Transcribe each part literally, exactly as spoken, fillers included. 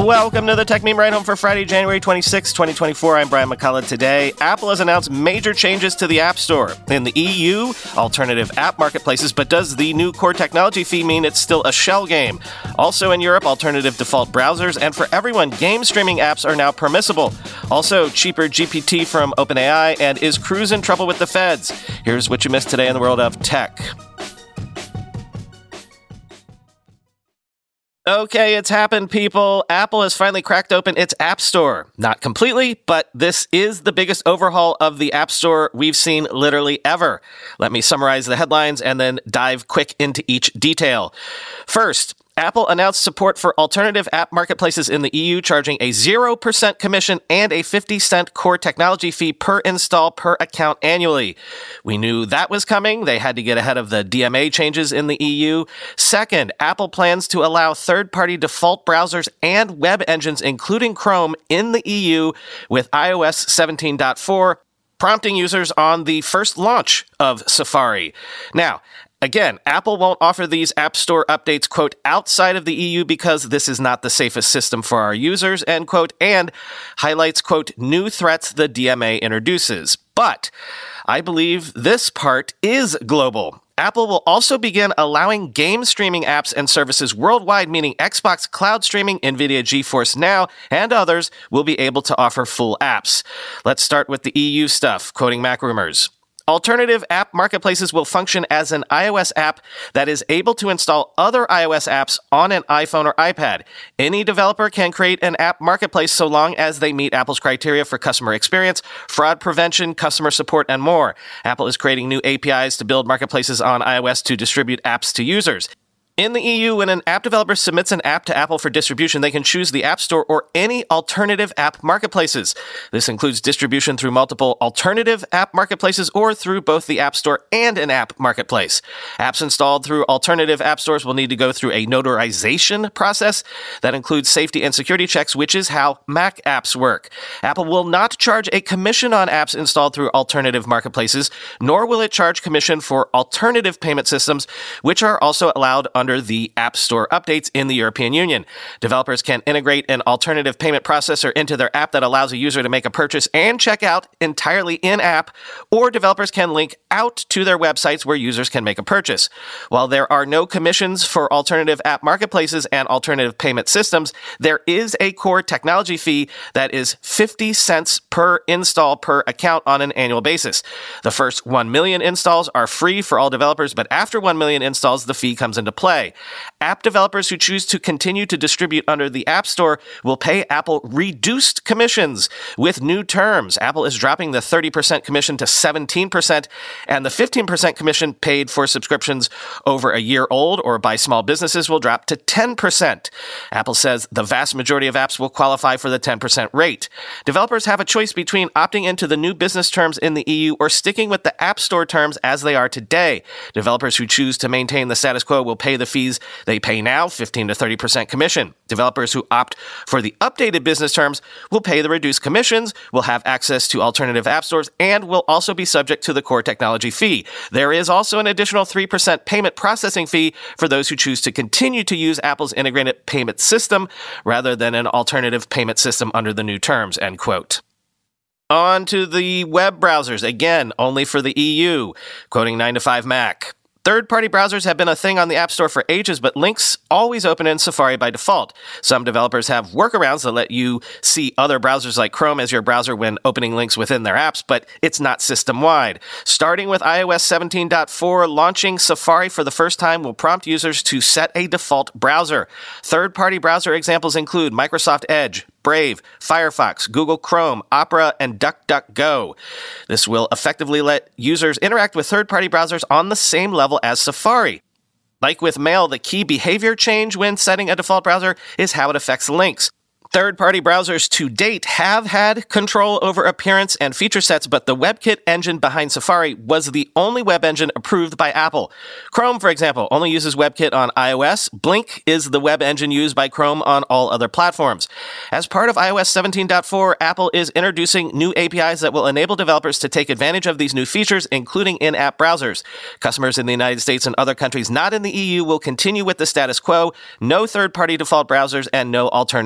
Welcome to the Tech Meme Ride Home for Friday, January twenty-sixth, twenty twenty-four. I'm Brian McCullough. Today, Apple has announced major changes to the App Store. In the E U, alternative app marketplaces, but does the new core technology fee mean it's still a shell game? Also in Europe, alternative default browsers, and for everyone, game streaming apps are now permissible. Also, cheaper G P T from OpenAI, and is Cruise in trouble with the feds? Here's what you missed today in the world of tech. Okay, it's happened, people. Apple has finally cracked open its App Store. Not completely, but this is the biggest overhaul of the App Store we've seen literally ever. Let me summarize the headlines and then dive quick into each detail. First, Apple announced support for alternative app marketplaces in the E U, charging a zero percent commission and a fifty cent core technology fee per install per account annually. We knew that was coming. They had to get ahead of the D M A changes in the E U. Second, Apple plans to allow third-party default browsers and web engines, including Chrome, in the E U with i O S seventeen point four, prompting users on the first launch of Safari. Now, again, Apple won't offer these App Store updates, quote, outside of the E U because this is not the safest system for our users, end quote, and highlights, quote, new threats the D M A introduces. But I believe this part is global. Apple will also begin allowing game streaming apps and services worldwide, meaning Xbox Cloud Streaming, NVIDIA GeForce Now, and others will be able to offer full apps. Let's start with the E U stuff, quoting MacRumors. Alternative app marketplaces will function as an iOS app that is able to install other iOS apps on an iPhone or iPad. Any developer can create an app marketplace so long as they meet Apple's criteria for customer experience, fraud prevention, customer support, and more. Apple is creating new A P Is to build marketplaces on iOS to distribute apps to users. In the E U, when an app developer submits an app to Apple for distribution, they can choose the App Store or any alternative app marketplaces. This includes distribution through multiple alternative app marketplaces or through both the App Store and an app marketplace. Apps installed through alternative app stores will need to go through a notarization process that includes safety and security checks, which is how Mac apps work. Apple will not charge a commission on apps installed through alternative marketplaces, nor will it charge commission for alternative payment systems, which are also allowed under under the App Store updates in the European Union. Developers can integrate an alternative payment processor into their app that allows a user to make a purchase and check out entirely in-app, or developers can link out to their websites where users can make a purchase. While there are no commissions for alternative app marketplaces and alternative payment systems, there is a core technology fee that is fifty cents per install per account on an annual basis. The first one million installs are free for all developers, but after one million installs, the fee comes into play. App developers who choose to continue to distribute under the App Store will pay Apple reduced commissions with new terms. Apple is dropping the thirty percent commission to seventeen percent, and the fifteen percent commission paid for subscriptions over a year old or by small businesses will drop to ten percent. Apple says the vast majority of apps will qualify for the ten percent rate. Developers have a choice between opting into the new business terms in the E U or sticking with the App Store terms as they are today. Developers who choose to maintain the status quo will pay the fees they pay now, fifteen to thirty percent commission. Developers who opt for the updated business terms will pay the reduced commissions, will have access to alternative app stores, and will also be subject to the core technology fee. There is also an additional three percent payment processing fee for those who choose to continue to use Apple's integrated payment system rather than an alternative payment system under the new terms, end quote. On to the web browsers, again, only for the E U, quoting nine to five Mac. Third-party browsers have been a thing on the App Store for ages, but links always open in Safari by default. Some developers have workarounds that let you see other browsers like Chrome as your browser when opening links within their apps, but it's not system-wide. Starting with i O S seventeen point four, launching Safari for the first time will prompt users to set a default browser. Third-party browser examples include Microsoft Edge, Brave, Firefox, Google Chrome, Opera, and DuckDuckGo. This will effectively let users interact with third-party browsers on the same level as Safari. Like with Mail, the key behavior change when setting a default browser is how it affects links. Third-party browsers to date have had control over appearance and feature sets, but the WebKit engine behind Safari was the only web engine approved by Apple. Chrome, for example, only uses WebKit on iOS. Blink is the web engine used by Chrome on all other platforms. As part of i O S seventeen point four, Apple is introducing new A P Is that will enable developers to take advantage of these new features, including in-app browsers. Customers in the United States and other countries not in the E U will continue with the status quo, no third-party default browsers, and no alternative web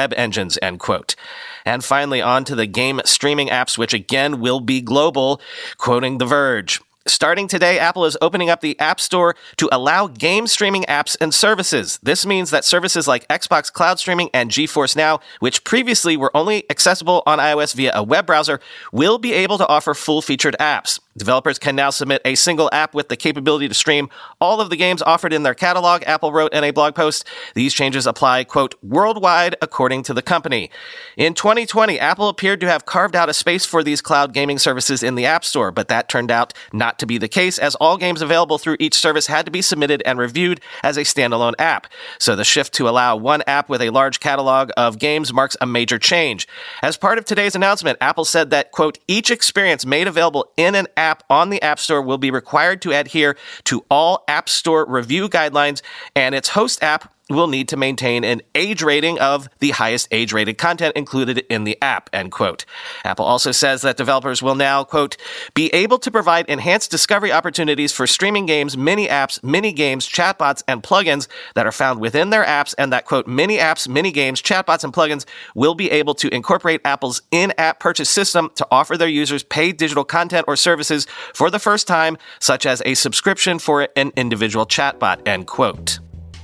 web engines, end quote. And finally, on to the game streaming apps, which again will be global, quoting The Verge. Starting today, Apple is opening up the App Store to allow game streaming apps and services. This means that services like Xbox Cloud Streaming and GeForce Now, which previously were only accessible on iOS via a web browser, will be able to offer full-featured apps. Developers can now submit a single app with the capability to stream all of the games offered in their catalog, Apple wrote in a blog post. These changes apply, quote, worldwide, according to the company. In twenty twenty, Apple appeared to have carved out a space for these cloud gaming services in the App Store, but that turned out not to be the case, as all games available through each service had to be submitted and reviewed as a standalone app. So the shift to allow one app with a large catalog of games marks a major change. As part of today's announcement, Apple said that, quote, each experience made available in an app on the App Store will be required to adhere to all App Store review guidelines, and its host app will need to maintain an age rating of the highest age-rated content included in the app, end quote. Apple also says that developers will now, quote, be able to provide enhanced discovery opportunities for streaming games, mini-apps, mini-games, chatbots, and plugins that are found within their apps, and that, quote, mini-apps, mini-games, chatbots, and plugins will be able to incorporate Apple's in-app purchase system to offer their users paid digital content or services for the first time, such as a subscription for an individual chatbot, end quote.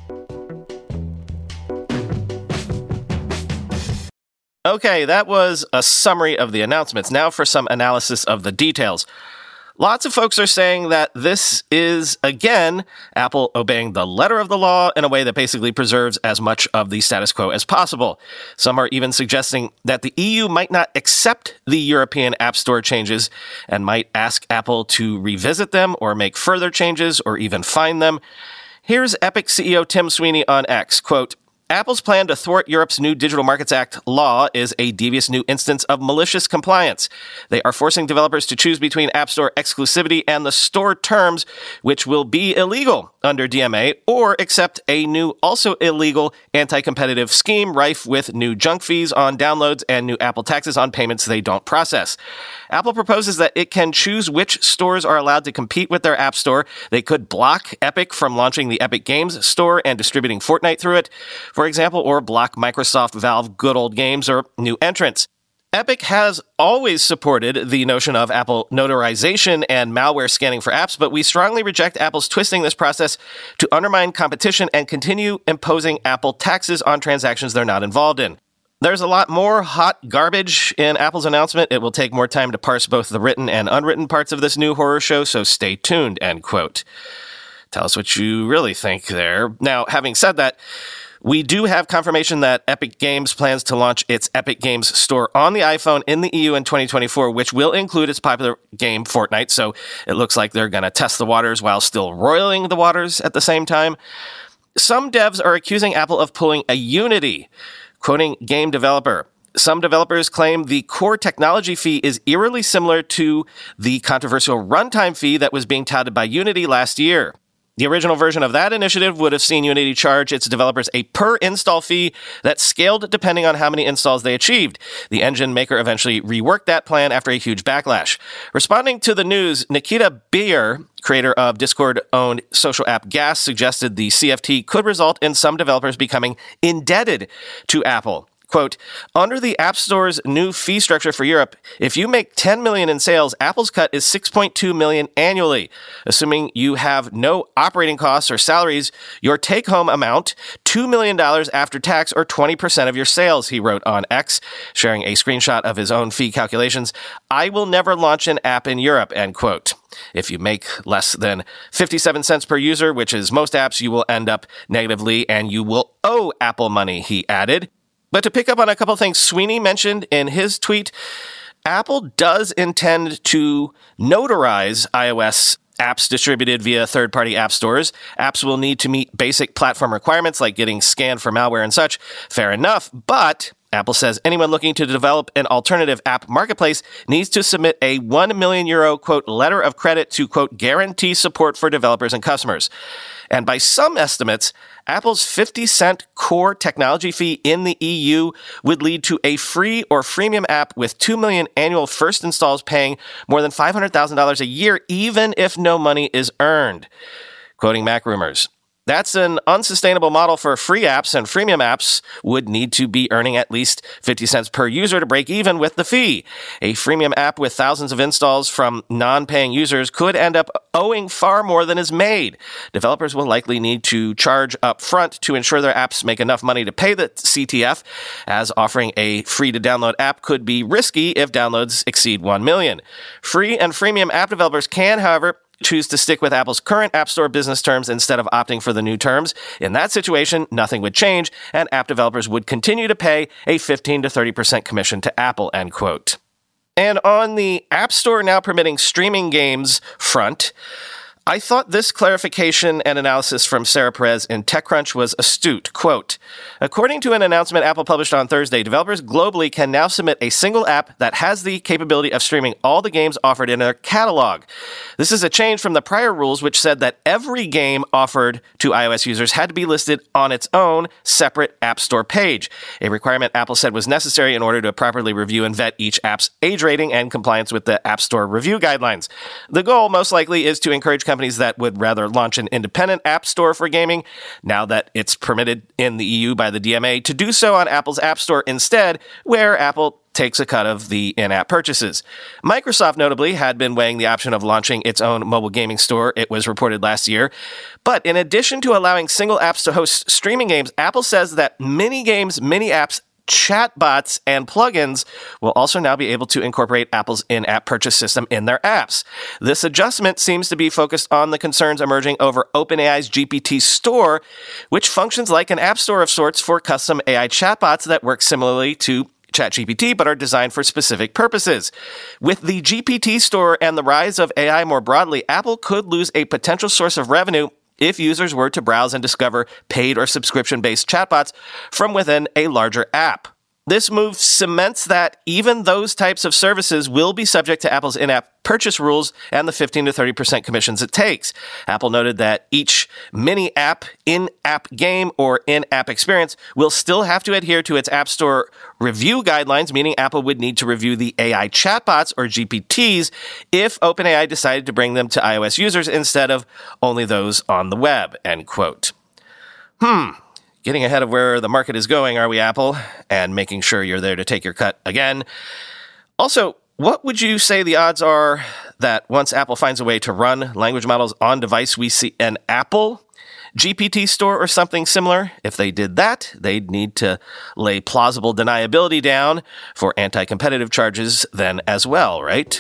Okay, that was a summary of the announcements. Now for some analysis of the details. Lots of folks are saying that this is, again, Apple obeying the letter of the law in a way that basically preserves as much of the status quo as possible. Some are even suggesting that the E U might not accept the European App Store changes and might ask Apple to revisit them or make further changes or even fine them. Here's Epic C E O Tim Sweeney on X, quote, Apple's plan to thwart Europe's new Digital Markets Act law is a devious new instance of malicious compliance. They are forcing developers to choose between App Store exclusivity and the store terms, which will be illegal under D M A, or accept a new, also illegal, anti-competitive scheme rife with new junk fees on downloads and new Apple taxes on payments they don't process. Apple proposes that it can choose which stores are allowed to compete with their App Store. They could block Epic from launching the Epic Games Store and distributing Fortnite through it, for example, or block Microsoft, Valve, Good Old Games, or new entrants. Epic has always supported the notion of Apple notarization and malware scanning for apps, but we strongly reject Apple's twisting this process to undermine competition and continue imposing Apple taxes on transactions they're not involved in. There's a lot more hot garbage in Apple's announcement. It will take more time to parse both the written and unwritten parts of this new horror show, so stay tuned, end quote. Tell us what you really think there. Now, having said that, we do have confirmation that Epic Games plans to launch its Epic Games Store on the iPhone in the E U in twenty twenty-four, which will include its popular game Fortnite. So it looks like they're going to test the waters while still roiling the waters at the same time. Some devs are accusing Apple of pulling a Unity, quoting game developer. Some developers claim the core technology fee is eerily similar to the controversial runtime fee that was being touted by Unity last year. The original version of that initiative would have seen Unity charge its developers a per-install fee that scaled depending on how many installs they achieved. The engine maker eventually reworked that plan after a huge backlash. Responding to the news, Nikita Beer, creator of Discord-owned social app Gas, suggested the C F T could result in some developers becoming indebted to Apple. Quote, under the App Store's new fee structure for Europe, if you make ten million dollars in sales, Apple's cut is six point two million dollars annually. Assuming you have no operating costs or salaries, your take-home amount, two million dollars after tax or twenty percent of your sales, he wrote on X, sharing a screenshot of his own fee calculations. I will never launch an app in Europe, end quote. If you make less than fifty-seven cents per user, which is most apps, you will end up negatively and you will owe Apple money, he added. But to pick up on a couple things Sweeney mentioned in his tweet, Apple does intend to notarize iOS apps distributed via third-party app stores. Apps will need to meet basic platform requirements like getting scanned for malware and such. Fair enough, but Apple says anyone looking to develop an alternative app marketplace needs to submit a one million euro, quote, letter of credit to, quote, guarantee support for developers and customers. And by some estimates, Apple's fifty cent core technology fee in the E U would lead to a free or freemium app with two million annual first installs paying more than five hundred thousand dollars a year, even if no money is earned. Quoting Mac Rumors, That's an unsustainable model for free apps, and freemium apps would need to be earning at least fifty cents per user to break even with the fee. A freemium app with thousands of installs from non-paying users could end up owing far more than is made. Developers will likely need to charge up front to ensure their apps make enough money to pay the C T F, as offering a free-to-download app could be risky if downloads exceed one million. Free and freemium app developers can, however, choose to stick with Apple's current App Store business terms instead of opting for the new terms. In that situation, nothing would change, and app developers would continue to pay a fifteen to thirty percent commission to Apple, end quote. And on the App Store now permitting streaming games front, I thought this clarification and analysis from Sarah Perez in TechCrunch was astute. Quote, according to an announcement Apple published on Thursday, developers globally can now submit a single app that has the capability of streaming all the games offered in their catalog. This is a change from the prior rules, which said that every game offered to iOS users had to be listed on its own separate App Store page, a requirement Apple said was necessary in order to properly review and vet each app's age rating and compliance with the App Store review guidelines. The goal, most likely, is to encourage companies Companies that would rather launch an independent app store for gaming, now that it's permitted in the E U by the D M A, to do so on Apple's App Store instead, where Apple takes a cut of the in-app purchases. Microsoft, notably, had been weighing the option of launching its own mobile gaming store, it was reported last year. But in addition to allowing single apps to host streaming games, Apple says that mini games, mini apps, chatbots, and plugins will also now be able to incorporate Apple's in-app purchase system in their apps. This adjustment seems to be focused on the concerns emerging over OpenAI's G P T Store, which functions like an app store of sorts for custom A I chatbots that work similarly to ChatGPT, but are designed for specific purposes. With the G P T Store and the rise of A I more broadly, Apple could lose a potential source of revenue if users were to browse and discover paid or subscription-based chatbots from within a larger app. This move cements that even those types of services will be subject to Apple's in-app purchase rules and the fifteen to thirty percent commissions it takes. Apple noted that each mini-app, in-app game, or in-app experience will still have to adhere to its App Store review guidelines, meaning Apple would need to review the A I chatbots, or G P Ts, if OpenAI decided to bring them to iOS users instead of only those on the web, end quote. Hmm. Getting ahead of where the market is going, are we, Apple? And making sure you're there to take your cut again. Also, what would you say the odds are that once Apple finds a way to run language models on device, we see an Apple G P T store or something similar? If they did that, they'd need to lay plausible deniability down for anti-competitive charges then as well, right?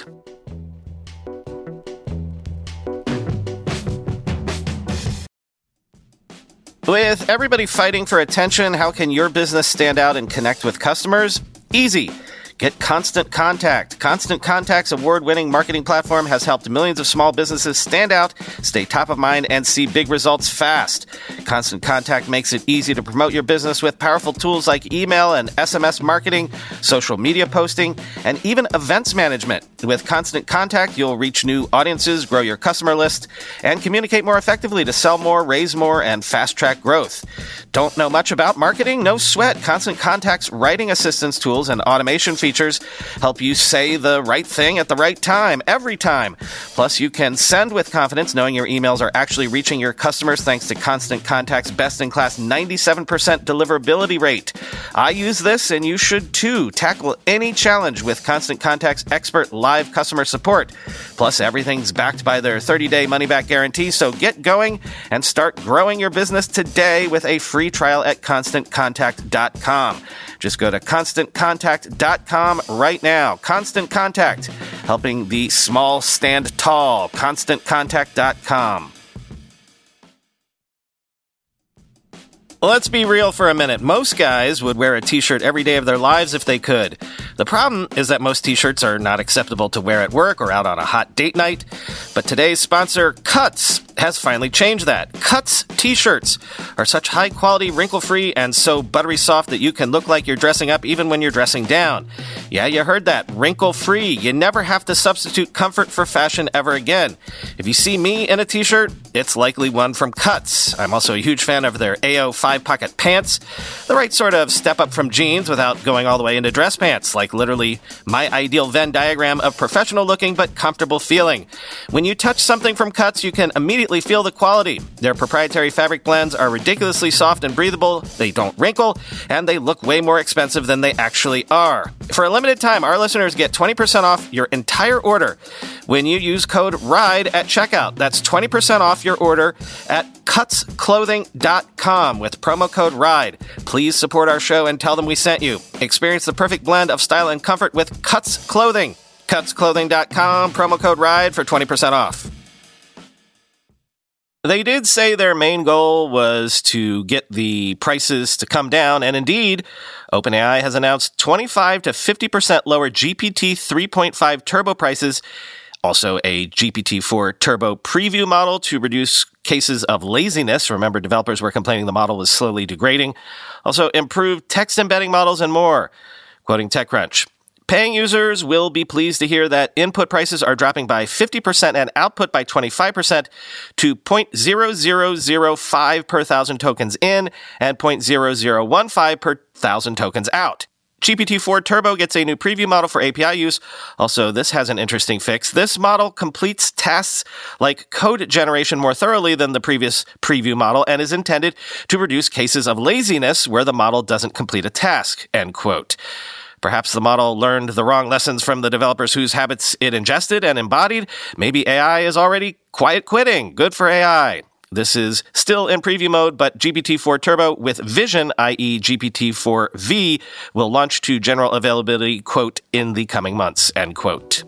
With everybody fighting for attention, how can your business stand out and connect with customers? Easy. Get Constant Contact. Constant Contact's award-winning marketing platform has helped millions of small businesses stand out, stay top of mind, and see big results fast. Constant Contact makes it easy to promote your business with powerful tools like email and S M S marketing, social media posting, and even events management. With Constant Contact, you'll reach new audiences, grow your customer list, and communicate more effectively to sell more, raise more, and fast-track growth. Don't know much about marketing? No sweat. Constant Contact's writing assistance tools and automation features Features help you say the right thing at the right time, every time. Plus, you can send with confidence knowing your emails are actually reaching your customers thanks to Constant Contact's best-in-class ninety-seven percent deliverability rate. I use this, and you should too. Tackle any challenge with Constant Contact's expert live customer support. Plus, everything's backed by their thirty-day money-back guarantee, so get going and start growing your business today with a free trial at constant contact dot com. Just go to constant contact dot com right now. Constant Contact, helping the small stand tall. constant contact dot com. Let's be real for a minute. Most guys would wear a t-shirt every day of their lives if they could. The problem is that most t-shirts are not acceptable to wear at work or out on a hot date night. But today's sponsor, Cuts, has finally changed that. Cuts t-shirts are such high-quality, wrinkle-free, and so buttery soft that you can look like you're dressing up even when you're dressing down. Yeah, you heard that. Wrinkle-free. You never have to substitute comfort for fashion ever again. If you see me in a t-shirt, it's likely one from Cuts. I'm also a huge fan of their A O five-pocket pants. The right sort of step up from jeans without going all the way into dress pants, like literally my ideal Venn diagram of professional-looking but comfortable feeling. When you touch something from Cuts, you can immediately immediately feel the quality. Their proprietary fabric blends are ridiculously soft and breathable, they don't wrinkle, and they look way more expensive than they actually are. For a limited time, our listeners get twenty percent off your entire order when you use code RIDE at checkout. That's twenty percent off your order at cuts clothing dot com with promo code RIDE. Please support our show and tell them we sent you. Experience the perfect blend of style and comfort with Cuts Clothing. cuts clothing dot com, promo code RIDE for twenty percent off. They did say their main goal was to get the prices to come down, and indeed, OpenAI has announced twenty-five to fifty percent lower G P T three point five Turbo prices, also a G P T four Turbo preview model to reduce cases of laziness. Remember, developers were complaining the model was slowly degrading. Also, improved text embedding models and more. Quoting TechCrunch, paying users will be pleased to hear that input prices are dropping by fifty percent and output by twenty-five percent to zero point zero zero zero five per thousand tokens in and zero point zero zero one five per thousand tokens out. G P T four Turbo gets a new preview model for A P I use. Also, this has an interesting fix. This model completes tasks like code generation more thoroughly than the previous preview model and is intended to reduce cases of laziness where the model doesn't complete a task, end quote. Perhaps the model learned the wrong lessons from the developers whose habits it ingested and embodied. Maybe A I is already quiet quitting. Good for A I. This is still in preview mode, but G P T four Turbo with Vision, that is. G P T four V, will launch to general availability, quote, in the coming months, end quote.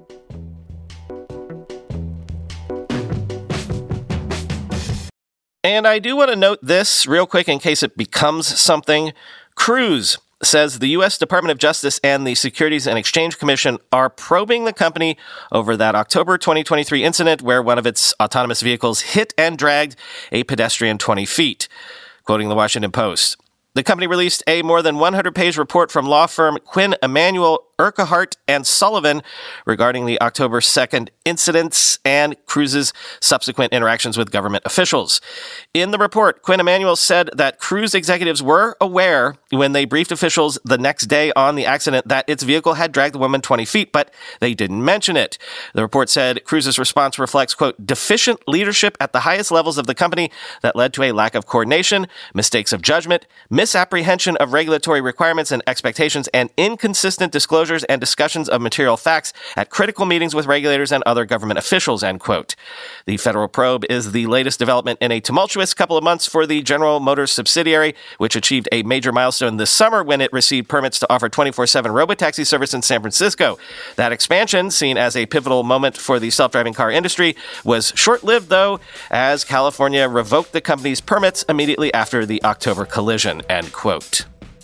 And I do want to note this real quick in case it becomes something. Cruise says the U S Department of Justice and the Securities and Exchange Commission are probing the company over that October twenty twenty-three incident where one of its autonomous vehicles hit and dragged a pedestrian twenty feet. Quoting the Washington Post, the company released a more than one hundred page report from law firm Quinn Emanuel, Urquhart, and Sullivan regarding the October second incidents and Cruise's subsequent interactions with government officials. In the report, Quinn Emanuel said that Cruise executives were aware when they briefed officials the next day on the accident that its vehicle had dragged the woman twenty feet, but they didn't mention it. The report said Cruise's response reflects, quote, deficient leadership at the highest levels of the company that led to a lack of coordination, mistakes of judgment, misapprehension of regulatory requirements and expectations, and inconsistent disclosures and discussions of material facts at critical meetings with regulators and other government officials, end quote. The federal probe is the latest development in a tumultuous couple of months for the General Motors subsidiary, which achieved a major milestone this summer when it received permits to offer twenty-four seven robotaxi service in San Francisco. That expansion, seen as a pivotal moment for the self-driving car industry, was short-lived, though, as California revoked the company's permits immediately after the October collision, end quote.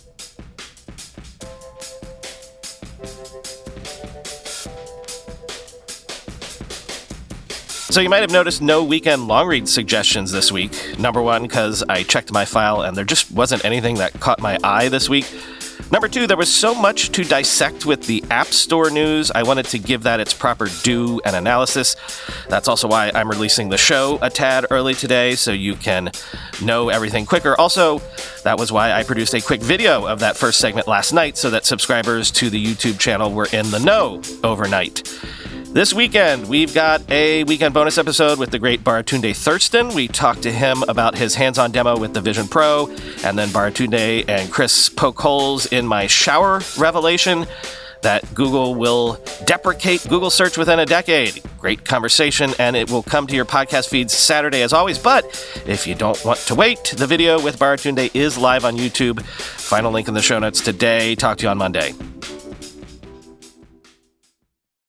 So you might have noticed no weekend long read suggestions this week. Number one, because I checked my file and there just wasn't anything that caught my eye this week. Number two, there was so much to dissect with the App Store news, I wanted to give that its proper due and analysis. That's also why I'm releasing the show a tad early today, so you can know everything quicker. Also, that was why I produced a quick video of that first segment last night, so that subscribers to the YouTube channel were in the know overnight. This weekend, we've got a weekend bonus episode with the great Baratunde Thurston. We talked to him about his hands-on demo with the Vision Pro, and then Baratunde and Chris poke holes in my shower revelation that Google will deprecate Google search within a decade. Great conversation, and it will come to your podcast feeds Saturday as always. But if you don't want to wait, the video with Baratunde is live on YouTube. Final link in the show notes today. Talk to you on Monday.